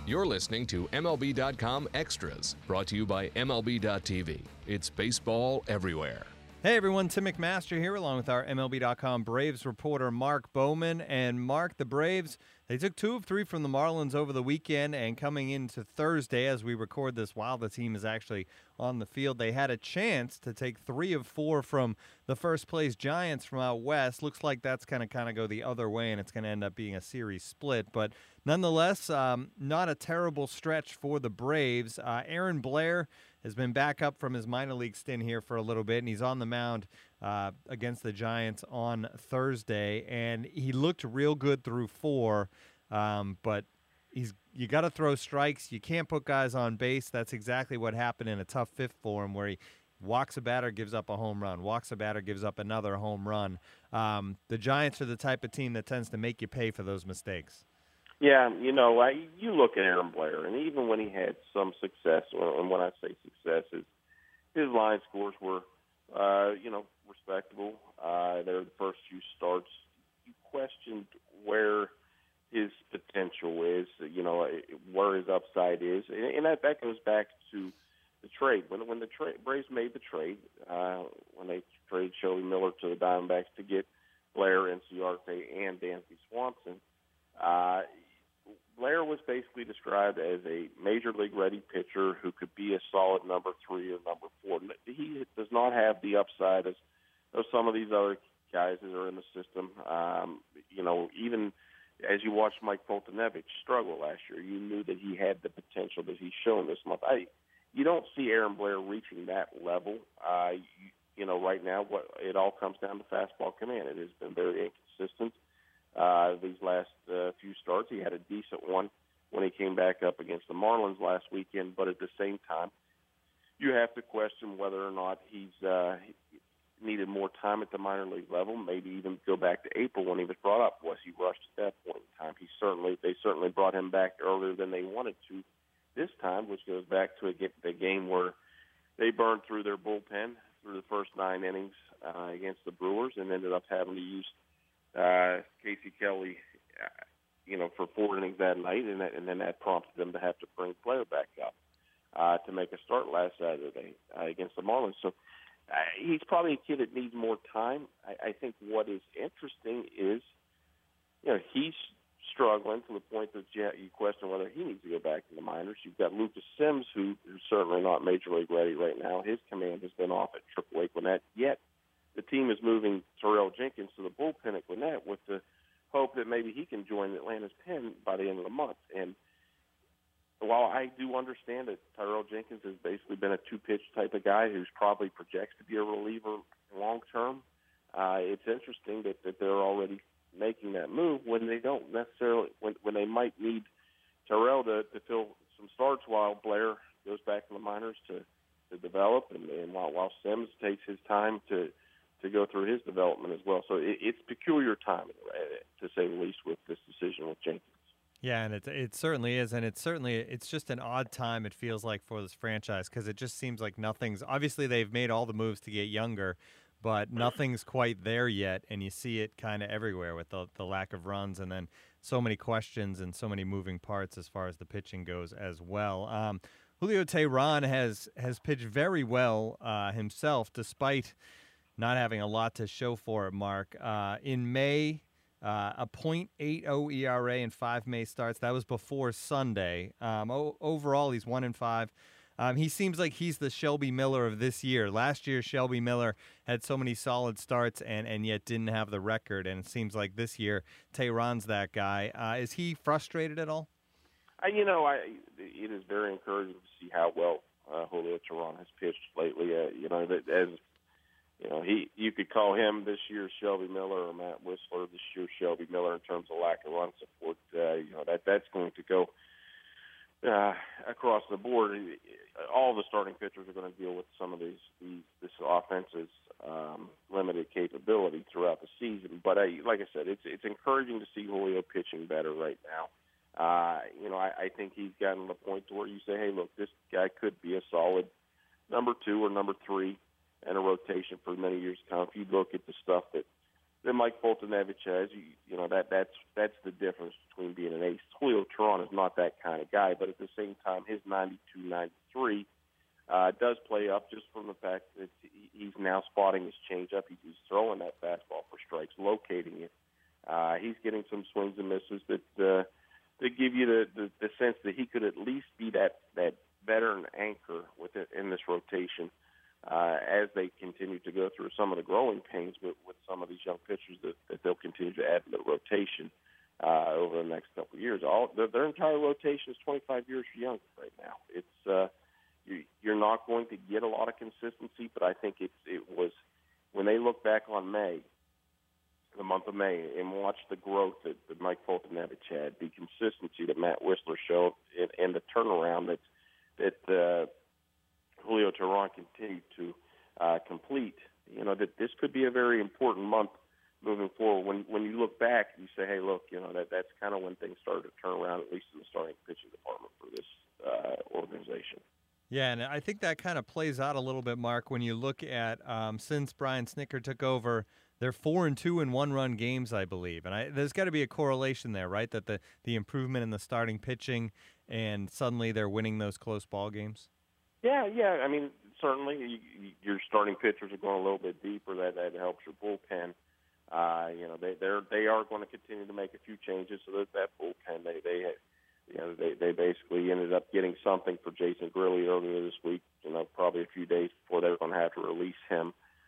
You're listening to MLB.com Extras, brought to you by MLB.tv. It's baseball everywhere. Hey everyone, Tim McMaster here along with our MLB.com Braves reporter Mark Bowman. And Mark, the Braves, they took 2 of 3 from the Marlins over the weekend, and coming into Thursday as we record this while the team is actually on the field, they had a chance to take 3 of 4 from the first place Giants from out west. Looks like that's going to kind of go the other way, and it's going to end up being a series split. But nonetheless, not a terrible stretch for the Braves. Aaron Blair has been back up from his minor league stint here for a little bit, and he's on the mound against the Giants on Thursday, and he looked real good through 4, but you got to throw strikes. You can't put guys on base. That's exactly what happened in a tough fifth for him, where he walks a batter, gives up a home run, walks a batter, gives up another home run. The Giants are the type of team that tends to make you pay for those mistakes. Yeah, you look at Aaron Blair, and even when he had some success, and when I say success, his line scores were, respectable. They're the first few starts. You questioned where his potential is, where his upside is, and that goes back to the trade. When the Braves made the trade, when they traded Shelby Miller to the Diamondbacks to get Blair, Inciarte, and Dansby Swanson, Blair was basically described as a major league ready pitcher who could be a solid number 3 or number 4. He does not have the upside as some of these other guys that are in the system. Even as you watched Mike Foltynewicz struggle last year, you knew that he had the potential that he's shown this month. You don't see Aaron Blair reaching that level. Right now, it all comes down to fastball command. It has been very inconsistent. These last few starts, he had a decent one when he came back up against the Marlins last weekend, but at the same time, you have to question whether or not he's needed more time at the minor league level, maybe even go back to April when he was brought up. Was he rushed at that point in time? They certainly brought him back earlier than they wanted to this time, which goes back to the game where they burned through their bullpen through the first 9 innings against the Brewers and ended up having to use Casey Kelly, for 4 innings that night, and then that prompted them to have to bring Blair back up to make a start last Saturday against the Marlins. So he's probably a kid that needs more time. I think what is interesting is, he's struggling to the point that you question whether he needs to go back to the minors. You've got Lucas Sims, who's certainly not major league ready right now. His command has been off at AAA Gwinnett, yet the team is moving Terrell Jenkins to the bullpen at Gwinnett with the hope that maybe he can join Atlanta's pen by the end of the month. And while I do understand that Terrell Jenkins has basically been a 2-pitch type of guy who's probably projects to be a reliever long term, it's interesting that they're already making that move when they don't necessarily, when they might need Terrell to fill some starts while Blair goes back to the minors to develop, and while Sims takes his time to go through his development as well. So it's peculiar timing, to say the least, with this decision with Jenkins. Yeah, and it certainly is, and it's just an odd time, it feels like, for this franchise, because it just seems like nothing's – obviously they've made all the moves to get younger, but nothing's quite there yet, and you see it kind of everywhere with the lack of runs and then so many questions and so many moving parts as far as the pitching goes as well. Julio Teheran has pitched very well himself, despite – not having a lot to show for it, Mark. In May, a .80 ERA in 5 May starts. That was before Sunday. Overall, he's 1-5. He seems like he's the Shelby Miller of this year. Last year, Shelby Miller had so many solid starts and yet didn't have the record. And it seems like this year, Teheran's that guy. Is he frustrated at all? It is very encouraging to see how well Julio Teheran has pitched lately. You could call him this year's Shelby Miller or Matt Whistler this year's Shelby Miller in terms of lack of run support. That's going to go across the board. All the starting pitchers are going to deal with some of this offense's limited capability throughout the season. But like I said, it's encouraging to see Julio pitching better right now. I think he's gotten to the point to where you say, hey, look, this guy could be a solid number 2 or number 3 and a rotation for many years to come. If you look at the stuff that Mike Foltynewicz has. You know, that's the difference between being an ace. Julio Teheran is not that kind of guy, but at the same time, his 92-93 does play up just from the fact that he's now spotting his changeup. He's throwing that fastball for strikes, locating it. He's getting some swings and misses that give you the sense that he could at least be that veteran anchor in this rotation as they continue to go through some of the growing pains with some of these young pitchers that they'll continue to add to the rotation over the next couple of years. Their entire rotation is 25 years young right now. It's you're not going to get a lot of consistency, but I think it was when they look back on the month of May, and watch the growth that Mike Foltynewicz had, the consistency that Matt Wisler showed, and the turnaround that Julio Teheran continued to complete. You know, that this could be a very important month moving forward. When you look back, you say, hey, look, you know, that's kind of when things started to turn around, at least in the starting pitching department for this organization. Yeah, and I think that kind of plays out a little bit, Mark, when you look at since Brian Snitker took over, they're 4-2 in one-run games, I believe. And there's got to be a correlation there, right, that the improvement in the starting pitching and suddenly they're winning those close ball games? Yeah. I mean, certainly your starting pitchers are going a little bit deeper. That helps your bullpen. You know, they are going to continue to make a few changes so that bullpen, they basically ended up getting something for Jason Grilli earlier this week. You know, probably a few days before they were going to have to release him.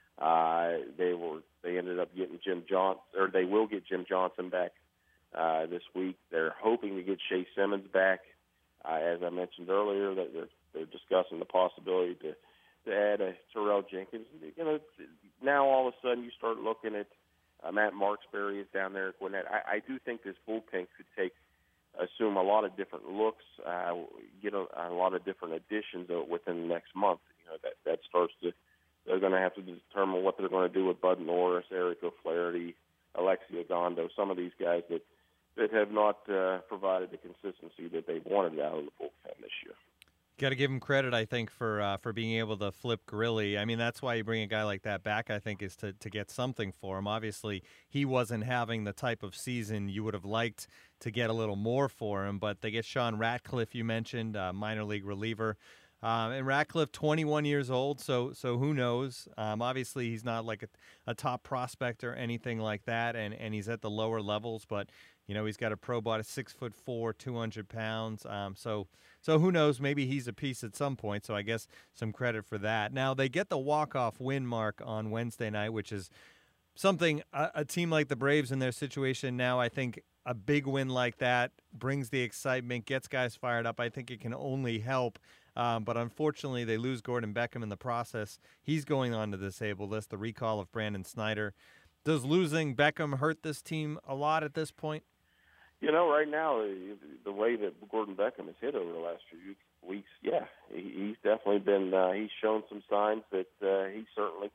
They ended up getting Jim Johnson, or they will get Jim Johnson back this week. They're hoping to get Shea Simmons back. As I mentioned earlier, that they're discussing the possibility to add a Terrell Jenkins. You know, now all of a sudden you start looking at Matt Marksberry is down there at Gwinnett. I do think this bullpen could assume a lot of different looks, get a lot of different additions within the next month. You know, that starts to. They're going to have to determine what they're going to do with Bud Norris, Eric O'Flaherty, Alexi Ogando, some of these guys that have not provided the consistency that they've wanted out of the bullpen this year. Got to give him credit, I think, for being able to flip Grilli. I mean, that's why you bring a guy like that back, I think, is to get something for him. Obviously, he wasn't having the type of season you would have liked to get a little more for him, but they get Sean Ratcliffe, you mentioned, minor league reliever. And Ratcliffe, 21 years old, so who knows? Obviously, he's not like a top prospect or anything like that, and he's at the lower levels. But you know, he's got a pro bot of 6'4", 200 pounds. So who knows? Maybe he's a piece at some point. So I guess some credit for that. Now they get the walk-off win, Mark, on Wednesday night, which is something a team like the Braves in their situation now. I think a big win like that brings the excitement, gets guys fired up. I think it can only help. But unfortunately, they lose Gordon Beckham in the process. He's going on to the disabled list, the recall of Brandon Snyder. Does losing Beckham hurt this team a lot at this point? You know, right now, the way that Gordon Beckham has hit over the last few weeks, yeah, he's definitely been he's shown some signs that he certainly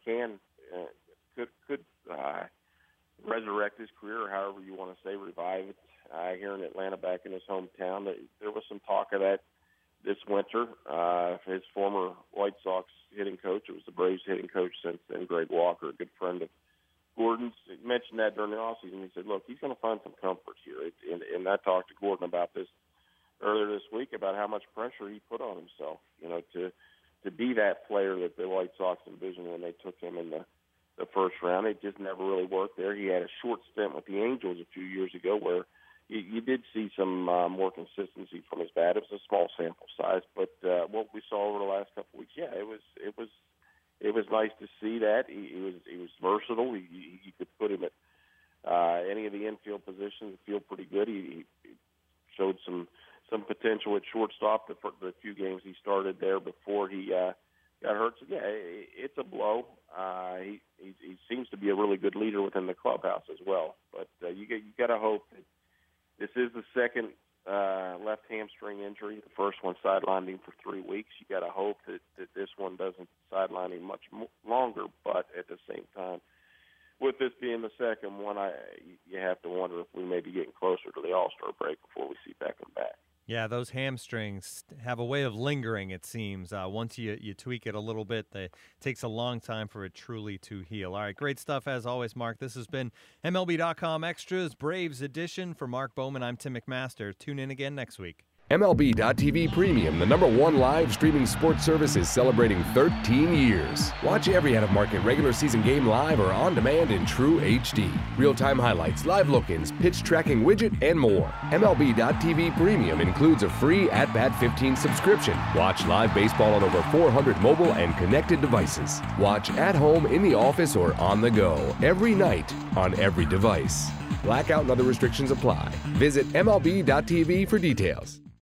could resurrect his career, or however you want to say, revive it here in Atlanta, back in his hometown. There was some talk of that this winter. His former White Sox hitting coach, it was the Braves hitting coach since then, Greg Walker, a good friend of Gordon's, mentioned that during the offseason. He said, look, he's going to find some comfort here. And I talked to Gordon about this earlier this week, about how much pressure he put on himself, you know, to be that player that the White Sox envisioned when they took him in the first round. It just never really worked there. He had a short stint with the Angels a few years ago where you did see some more consistency from his bat. It was a small sample size, but what we saw over the last couple of weeks, yeah, it was nice to see that. He was versatile. You could put him at any of the infield positions. Feel pretty good. He showed some potential at shortstop the few games he started there before he got hurt. So yeah, it's a blow. He seems to be a really good leader within the clubhouse as well. But you got to hope that. This is the second left hamstring injury. The first one sidelined him for 3 weeks. You got to hope that this one doesn't sideline him much longer. But at the same time, with this being the second one, you have to wonder if we may be getting closer to the All-Star break before we see Beckham back. Yeah, those hamstrings have a way of lingering, it seems. Once you tweak it a little bit, it takes a long time for it truly to heal. All right, great stuff as always, Mark. This has been MLB.com Extras Braves edition. For Mark Bowman, I'm Tim McMaster. Tune in again next week. MLB.tv Premium, the #1 live streaming sports service, is celebrating 13 years. Watch every out-of-market regular season game live or on demand in true HD. Real-time highlights, live look-ins, pitch tracking widget, and more. MLB.tv Premium includes a free At-Bat 15 subscription. Watch live baseball on over 400 mobile and connected devices. Watch at home, in the office, or on the go every night on every device. Blackout and other restrictions apply. Visit MLB.tv for details.